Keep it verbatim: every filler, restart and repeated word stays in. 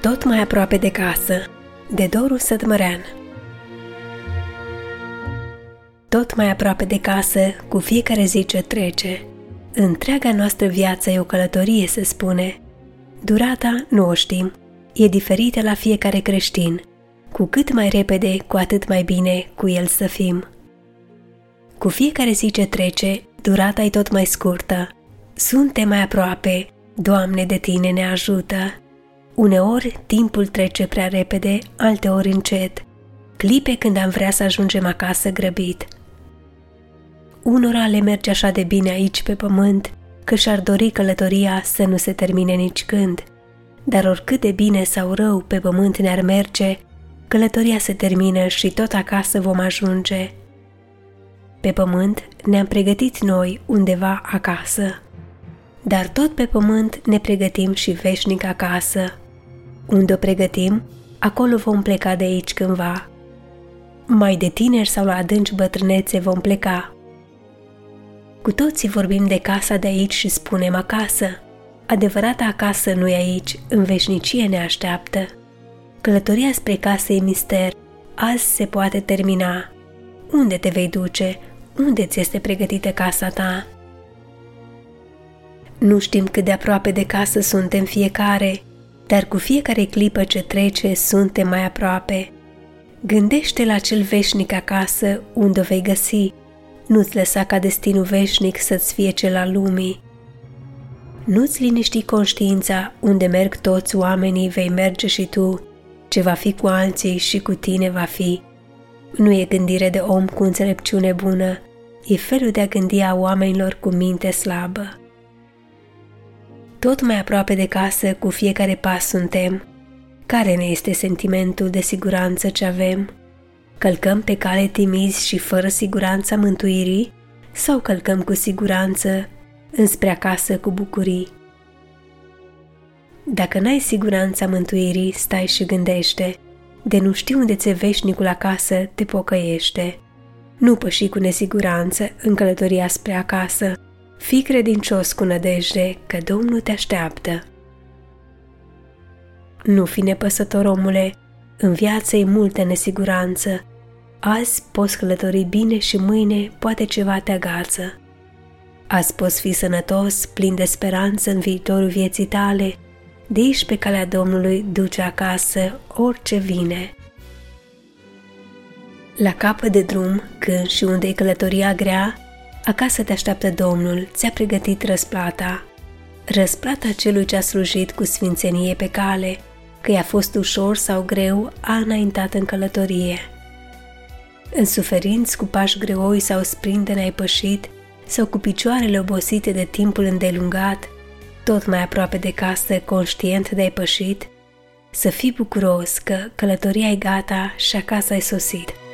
Tot mai aproape de casă, de Doru Sădmărean. Tot mai aproape de casă, cu fiecare zi ce trece. Întreaga noastră viață e o călătorie, se spune. Durata nu o știm, e diferită la fiecare creștin. Cu cât mai repede, cu atât mai bine cu el să fim. Cu fiecare zi ce trece, durata e tot mai scurtă. Suntem mai aproape, Doamne, de Tine ne ajută. Uneori timpul trece prea repede, alteori încet. Clipe când am vrea să ajungem acasă grăbit. Unora le merge așa de bine aici pe pământ, că și-ar dori călătoria să nu se termine nici când. Dar oricât de bine sau rău pe pământ ne-ar merge, călătoria se termină și tot acasă vom ajunge. Pe pământ ne-am pregătit noi undeva acasă. Dar tot pe pământ ne pregătim și veșnic acasă. Unde o pregătim, acolo vom pleca de aici cândva. Mai de tineri sau la adânci bătrânețe vom pleca. Cu toții vorbim de casa de aici și spunem acasă. Adevărata acasă nu e aici, în veșnicie ne așteaptă. Călătoria spre casă e mister, azi se poate termina. Unde te vei duce? Unde ți este pregătită casa ta? Nu știm cât de aproape de casă suntem fiecare, dar cu fiecare clipă ce trece suntem mai aproape. Gândește la cel veșnic acasă unde o vei găsi. Nu-ți lăsa ca destinul veșnic să-ți fie cel al lumii. Nu-ți liniști conștiința unde merg toți oamenii, vei merge și tu. Ce va fi cu alții și cu tine va fi. Nu e gândire de om cu înțelepciune bună, e felul de a gândi a oamenilor cu minte slabă. Tot mai aproape de casă, cu fiecare pas suntem. Care ne este sentimentul de siguranță ce avem? Călcăm pe cale timizi și fără siguranța mântuirii? Sau călcăm cu siguranță înspre acasă cu bucurii? Dacă n-ai siguranța mântuirii, stai și gândește. De nu știi unde ți-e veșnicul acasă, te pocăiește. Nu păși cu nesiguranță în călătoria spre acasă. Fii credincios cu nădejde, că Domnul te așteaptă. Nu fi nepăsător, omule, în viață e multă nesiguranță. Azi poți călători bine și mâine poate ceva te agață. Azi poți fi sănătos, plin de speranță în viitorul vieții tale. De aici pe calea Domnului duce acasă orice vine. La capăt de drum, când și unde e călătoria grea, acasă te așteaptă Domnul, ți-a pregătit răsplata. Răsplata celui ce a slujit cu sfințenie pe cale, că i-a fost ușor sau greu, a înaintat în călătorie. În suferinți, cu pași greoi sau sprinte n-ai pășit, sau cu picioarele obosite de timpul îndelungat, tot mai aproape de casă, conștient de-ai pășit, să fii bucuros că călătoria e gata și acasă ai sosit.